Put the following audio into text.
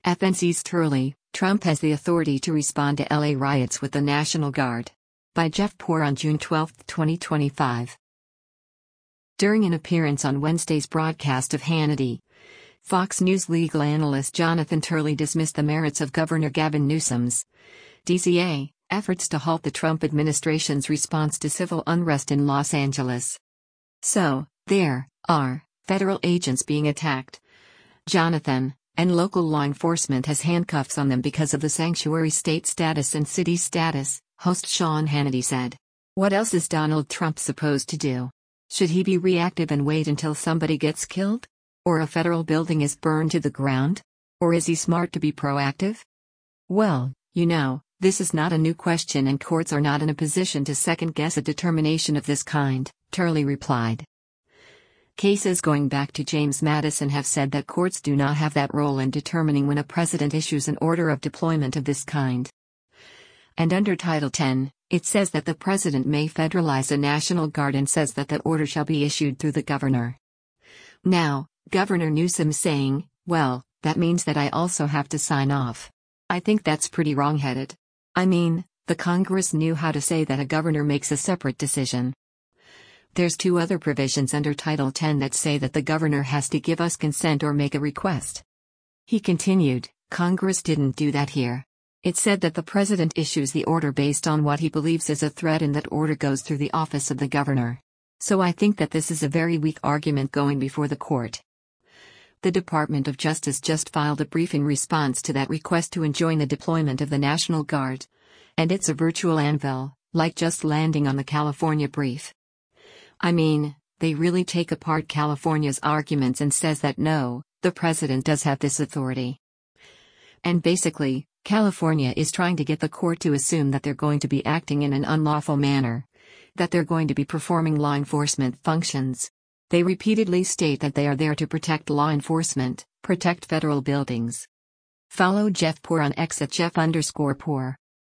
FNC's Turley, Trump has the authority to respond to LA riots with the National Guard. By Jeff Poor on June 12, 2025. During an appearance on Wednesday's broadcast of Hannity, Fox News legal analyst Jonathan Turley dismissed the merits of Governor Gavin Newsom's DCA efforts to halt the Trump administration's response to civil unrest in Los Angeles. So, there are federal agents being attacked, Jonathan, and local law enforcement has handcuffs on them because of the sanctuary state status and city status, host Sean Hannity said. What else is Donald Trump supposed to do? Should he be reactive and wait until somebody gets killed? Or a federal building is burned to the ground? Or is he smart to be proactive? Well, this is not a new question and courts are not in a position to second-guess a determination of this kind, Turley replied. Cases going back to James Madison have said that courts do not have that role in determining when a president issues an order of deployment of this kind. And under Title 10, it says that the president may federalize a National Guard and says that the order shall be issued through the governor. Now, Governor Newsom saying, well, that means that I also have to sign off. I think that's pretty wrong-headed. I mean, the Congress knew how to say that a governor makes a separate decision. There's two other provisions under Title 10 that say that the governor has to give us consent or make a request. He continued, Congress didn't do that here. It said that the president issues the order based on what he believes is a threat and that order goes through the office of the governor. So I think that this is a very weak argument going before the court. The Department of Justice just filed a brief in response to that request to enjoin the deployment of the National Guard. And it's a virtual anvil, like just landing on the California brief. I mean, they really take apart California's arguments and says that no, the president does have this authority. And basically, California is trying to get the court to assume that they're going to be acting in an unlawful manner, that they're going to be performing law enforcement functions. They repeatedly state that they are there to protect law enforcement, protect federal buildings. Follow Jeff Poor on X at Jeff_Poor.